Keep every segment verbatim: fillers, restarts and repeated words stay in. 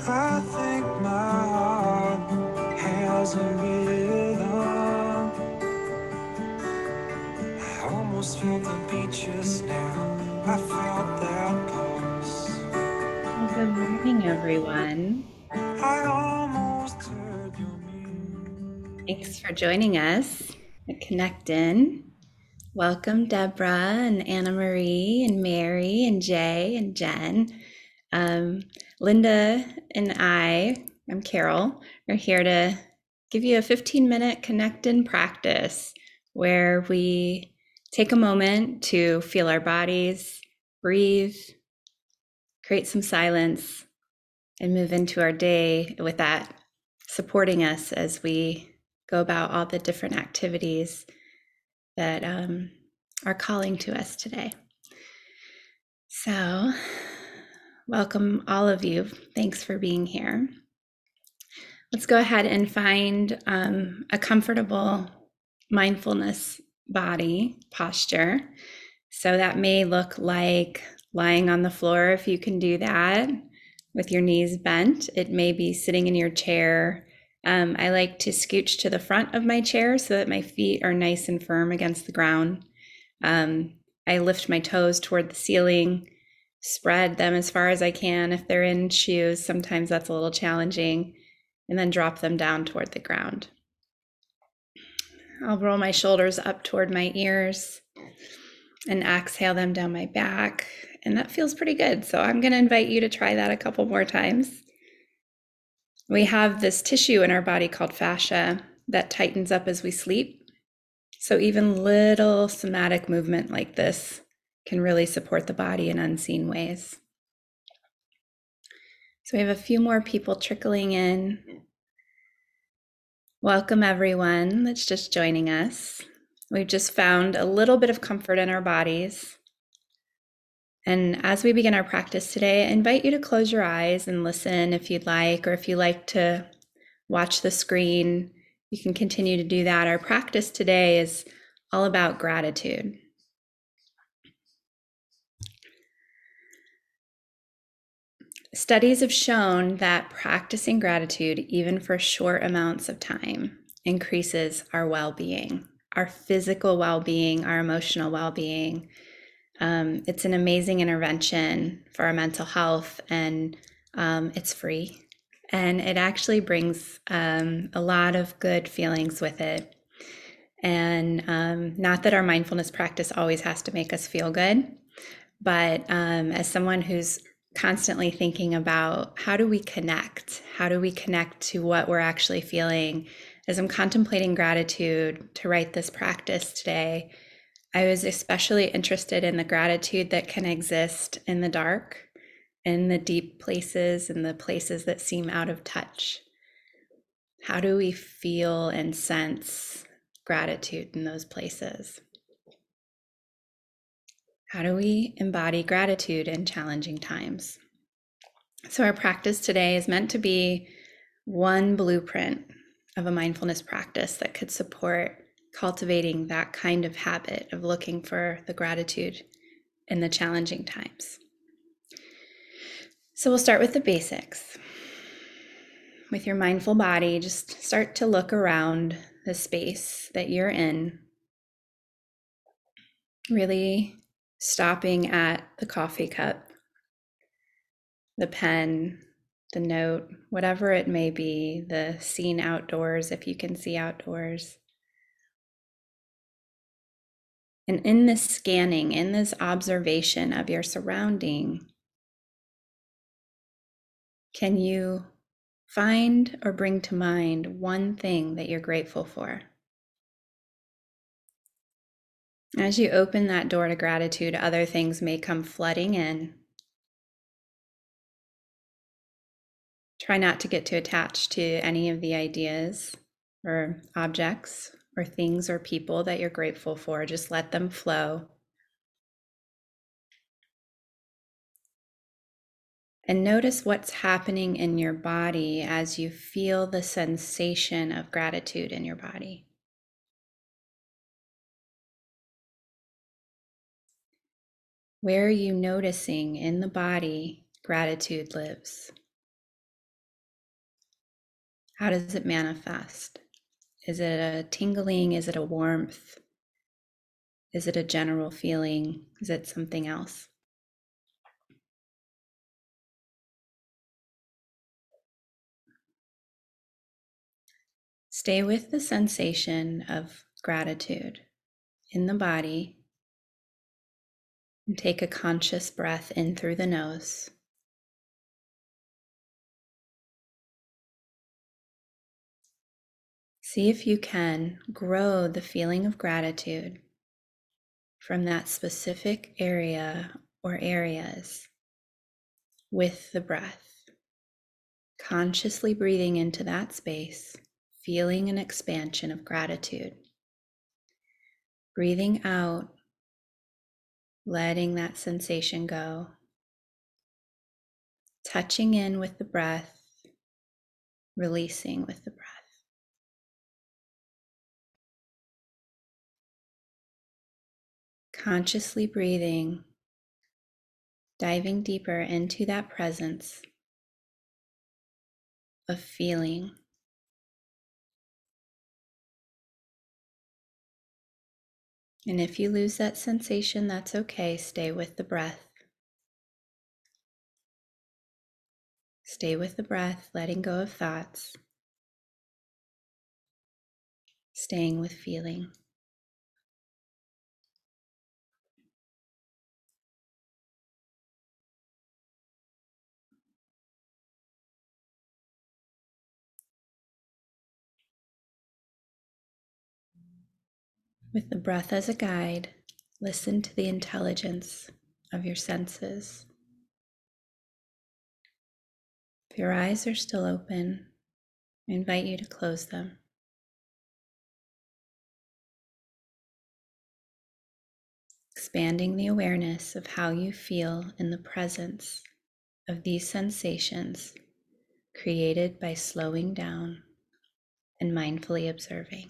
I think my heart has a rhythm. I almost felt the beat just now. I felt that pulse. Well, good morning, everyone. I almost heard your music. Thanks for joining us at Connect In. Welcome, Deborah and Anna Marie and Mary and Jay and Jen. Um, Linda and I, I'm Carol, are here to give you a fifteen minute Connect In practice where we take a moment to feel our bodies, breathe, create some silence, and move into our day with that supporting us as we go about all the different activities that um, are calling to us today. So, welcome all of you. Thanks for being here. Let's go ahead and find um, a comfortable mindfulness body posture. So, that may look like lying on the floor if you can do that with your knees bent. It may be sitting in your chair. Um, I like to scooch to the front of my chair so that my feet are nice and firm against the ground. Um, I lift my toes toward the ceiling, spread them as far as I can. If they're in shoes, sometimes that's a little challenging, and then drop them down toward the ground. I'll roll my shoulders up toward my ears and exhale them down my back. And that feels pretty good. So I'm going to invite you to try that a couple more times. We have this tissue in our body called fascia that tightens up as we sleep. So even little somatic movement like this can really support the body in unseen ways. So we have a few more people trickling in. Welcome everyone that's just joining us. We've just found a little bit of comfort in our bodies. And as we begin our practice today, I invite you to close your eyes and listen if you'd like, or if you like to watch the screen, you can continue to do that. Our practice today is all about gratitude. Studies have shown that practicing gratitude, even for short amounts of time, increases our well-being, our physical well-being, our emotional well-being. Um, it's an amazing intervention for our mental health, and um, it's free. And it actually brings um, a lot of good feelings with it. And um, not that our mindfulness practice always has to make us feel good, but um, as someone who's constantly thinking about how do we connect? How do we connect to what we're actually feeling? As I'm contemplating gratitude to write this practice today, I was especially interested in the gratitude that can exist in the dark, in the deep places, in the places that seem out of touch. How do we feel and sense gratitude in those places? How do we embody gratitude in challenging times? So, our practice today is meant to be one blueprint of a mindfulness practice that could support cultivating that kind of habit of looking for the gratitude in the challenging times. So, we'll start with the basics. With your mindful body, just start to look around the space that you're in, really stopping at the coffee cup, the pen, the note, whatever it may be, the scene outdoors, if you can see outdoors. And in this scanning, in this observation of your surrounding, can you find or bring to mind one thing that you're grateful for? As you open that door to gratitude, other things may come flooding in. Try not to get too attached to any of the ideas or objects or things or people that you're grateful for. Just let them flow. And notice what's happening in your body as you feel the sensation of gratitude in your body. Where are you noticing in the body gratitude lives? How does it manifest? Is it a tingling? Is it a warmth? Is it a general feeling? Is it something else? Stay with the sensation of gratitude in the body and take a conscious breath in through the nose. See if you can grow the feeling of gratitude from that specific area or areas with the breath, consciously breathing into that space, feeling an expansion of gratitude. Breathing out, letting that sensation go. Touching in with the breath, releasing with the breath. Consciously breathing, diving deeper into that presence of feeling. And if you lose that sensation, that's okay. Stay with the breath. Stay with the breath, letting go of thoughts. Staying with feeling. With the breath as a guide, listen to the intelligence of your senses. If your eyes are still open, I invite you to close them. Expanding the awareness of how you feel in the presence of these sensations created by slowing down and mindfully observing.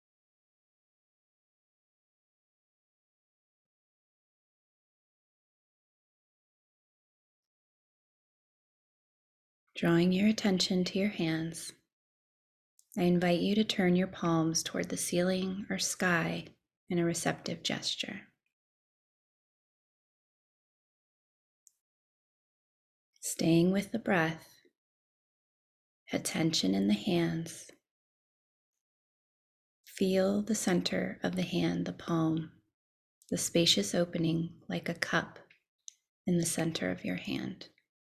Drawing your attention to your hands, I invite you to turn your palms toward the ceiling or sky in a receptive gesture. Staying with the breath, attention in the hands. Feel the center of the hand, the palm, the spacious opening like a cup in the center of your hand.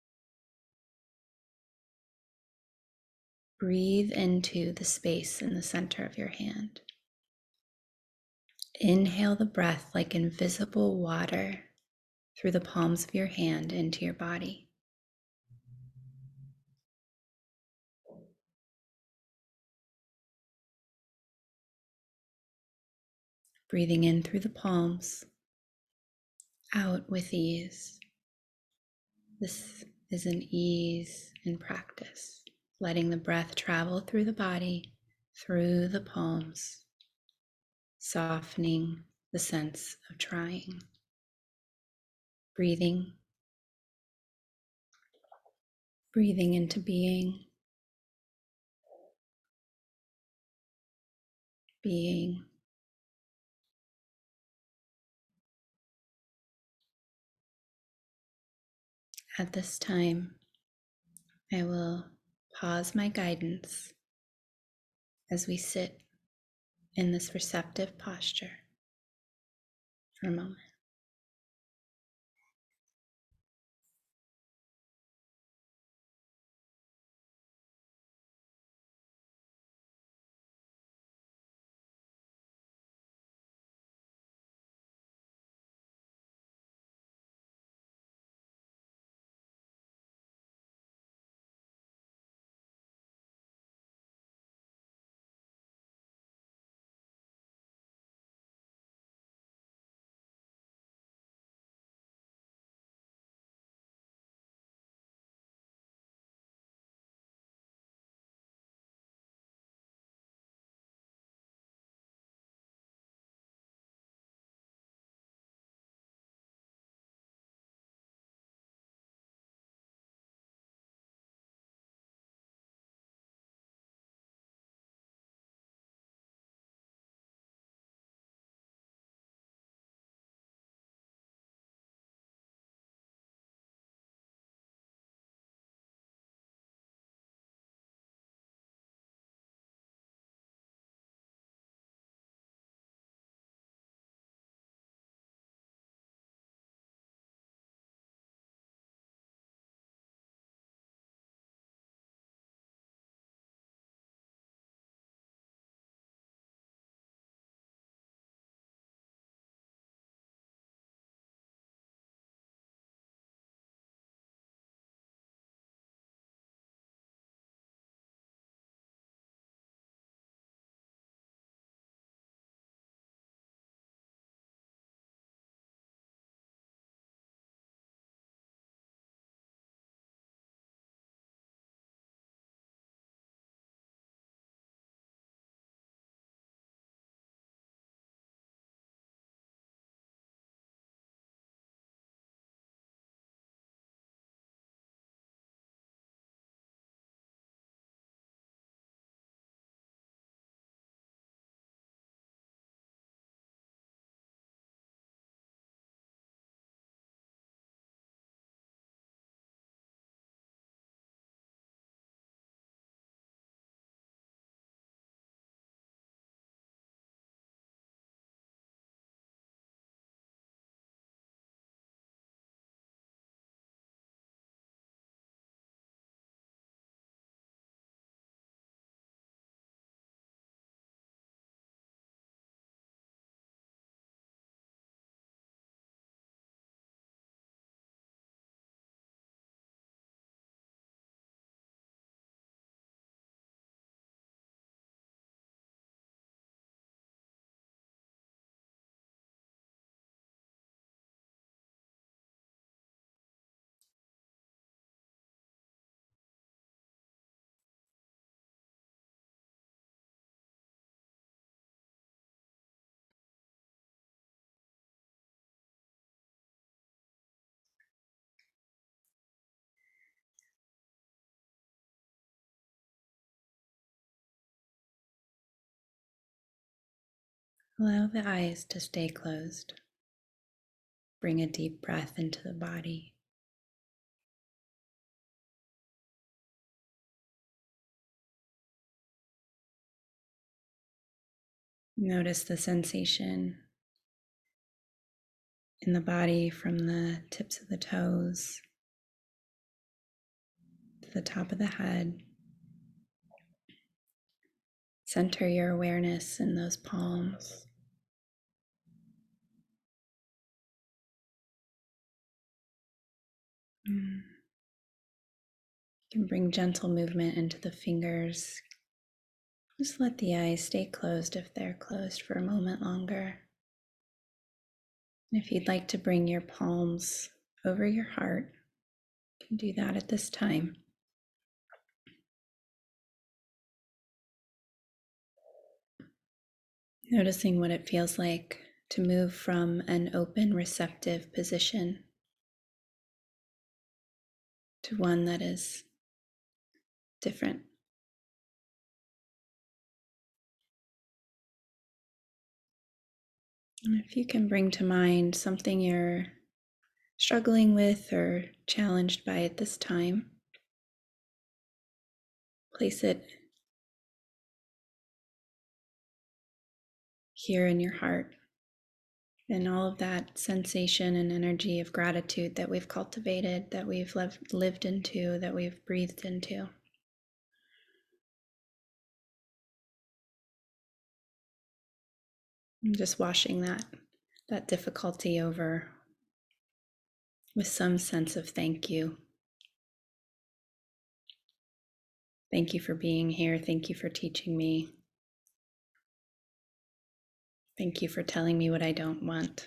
Breathe into the space in the center of your hand. Inhale the breath like invisible water through the palms of your hand into your body. Breathing in through the palms, out with ease. This is an ease in practice, letting the breath travel through the body, through the palms, softening the sense of trying. Breathing, breathing into being, being. At this time, I will pause my guidance as we sit in this receptive posture for a moment. Allow the eyes to stay closed. Bring a deep breath into the body. Notice the sensation in the body from the tips of the toes to the top of the head. Center your awareness in those palms. You can bring gentle movement into the fingers. Just let the eyes stay closed if they're closed for a moment longer. And if you'd like to bring your palms over your heart, you can do that at this time. Noticing what it feels like to move from an open, receptive position to one that is different. And if you can bring to mind something you're struggling with or challenged by at this time, place it here in your heart, and all of that sensation and energy of gratitude that we've cultivated, that we've lived, lived into, that we've breathed into. I'm just washing that, that difficulty over with some sense of thank you. Thank you for being here. Thank you for teaching me. Thank you for telling me what I don't want.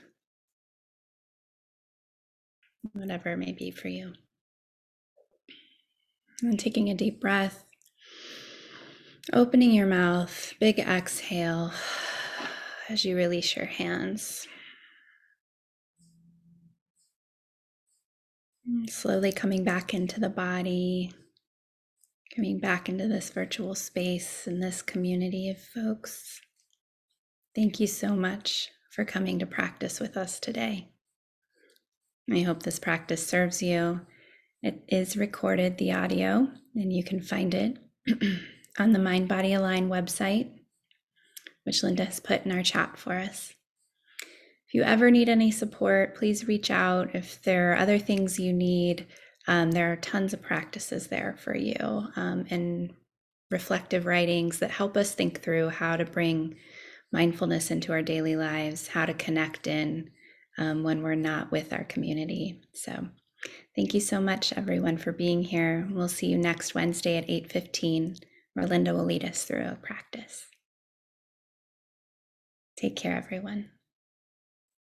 Whatever it may be for you. And then taking a deep breath, opening your mouth, big exhale as you release your hands. And slowly coming back into the body, coming back into this virtual space and this community of folks. Thank you so much for coming to practice with us today. I hope this practice serves you. It is recorded, the audio, and you can find it on the Mind Body Align website, which Linda has put in our chat for us. If you ever need any support, please reach out. If there are other things you need, um, there are tons of practices there for you, um, and reflective writings that help us think through how to bring mindfulness into our daily lives, how to connect in um, when we're not with our community. So thank you so much, everyone, for being here. We'll see you next Wednesday at eight fifteen, where Linda will lead us through a practice. Take care, everyone.